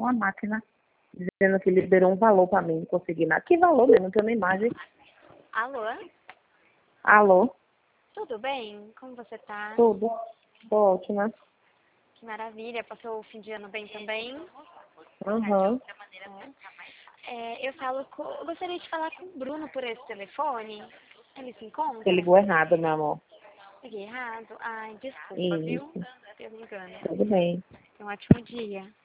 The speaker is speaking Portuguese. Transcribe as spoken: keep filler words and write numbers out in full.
uma máquina dizendo que liberou um valor para mim, não consegui nada. Que valor mesmo? Não tenho nem imagem. Alô? Alô? Tudo bem? Como você tá? Tudo? Tô ótima. Que maravilha. Passou o fim de ano bem também? Uhum. É, eu falo com... Eu gostaria de falar com o Bruno por esse telefone. Ele se encontra? Você ligou errado, meu amor. Liguei errado? Ai, desculpa, viu? Isso. Eu me engano. Tudo bem. Tenha um ótimo dia.